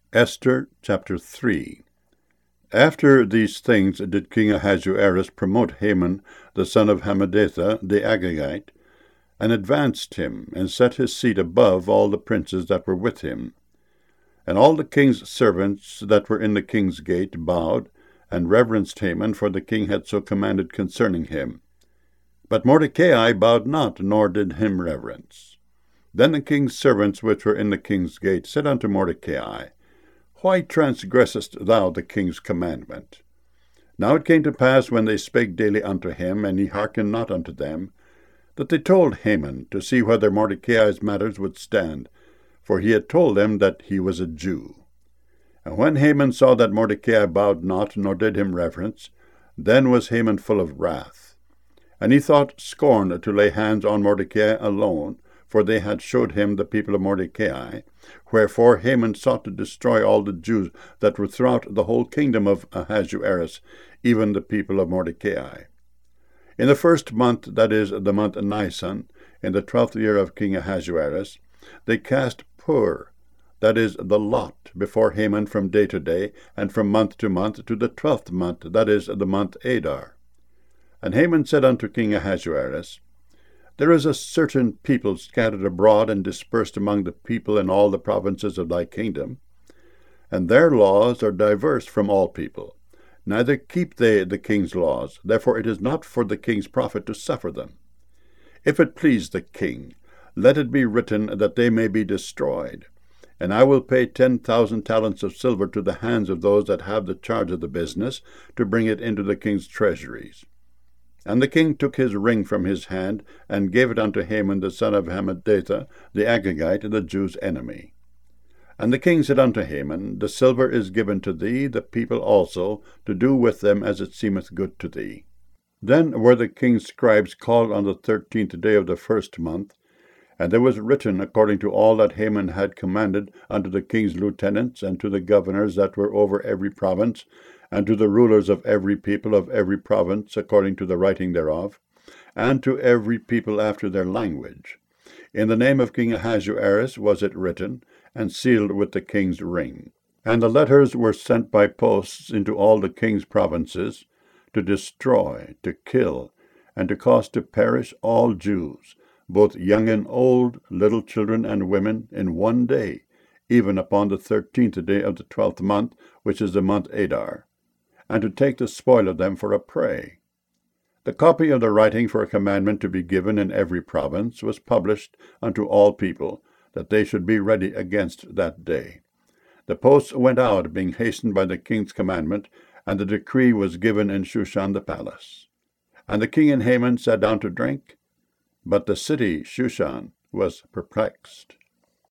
Esther chapter 3. After these things did King Ahasuerus promote Haman the son of Hammedatha the Agagite, and advanced him, and set his seat above all the princes that were with him. And all the king's servants that were in the king's gate bowed, and reverenced Haman, for the king had so commanded concerning him. But Mordecai bowed not, nor did him reverence. Then the king's servants which were in the king's gate said unto Mordecai, Why transgressest thou the king's commandment? Now it came to pass, when they spake daily unto him, and he hearkened not unto them, that they told Haman, to see whether Mordecai's matters would stand, for he had told them that he was a Jew. And when Haman saw that Mordecai bowed not, nor did him reverence, then was Haman full of wrath. And he thought scorn to lay hands on Mordecai alone, for they had showed him the people of Mordecai. Wherefore Haman sought to destroy all the Jews that were throughout the whole kingdom of Ahasuerus, even the people of Mordecai. In the first month, that is, the month Nisan, in the 12th year of King Ahasuerus, they cast pur, that is, the lot, before Haman from day to day, and from month to month, to the 12th month, that is, the month Adar. And Haman said unto King Ahasuerus, There is a certain people scattered abroad and dispersed among the people in all the provinces of thy kingdom, and their laws are diverse from all people. Neither keep they the king's laws, therefore it is not for the king's profit to suffer them. If it please the king, let it be written that they may be destroyed, and I will pay 10,000 talents of silver to the hands of those that have the charge of the business, to bring it into the king's treasuries. And the king took his ring from his hand, and gave it unto Haman the son of Hammedatha the Agagite, the Jews' enemy. And the king said unto Haman, The silver is given to thee, the people also, to do with them as it seemeth good to thee. Then were the king's scribes called on the 13th day of the first month, and there was written according to all that Haman had commanded unto the king's lieutenants, and to the governors that were over every province, and to the rulers of every people of every province, according to the writing thereof, and to every people after their language. In the name of King Ahasuerus was it written, and sealed with the king's ring. And the letters were sent by posts into all the king's provinces, to destroy, to kill, and to cause to perish all Jews, both young and old, little children and women, in one day, even upon the 13th day of the 12th month, which is the month Adar, and to take the spoil of them for a prey. The copy of the writing for a commandment to be given in every province was published unto all people, that they should be ready against that day. The posts went out, being hastened by the king's commandment, and the decree was given in Shushan the palace. And the king and Haman sat down to drink, but the city Shushan was perplexed.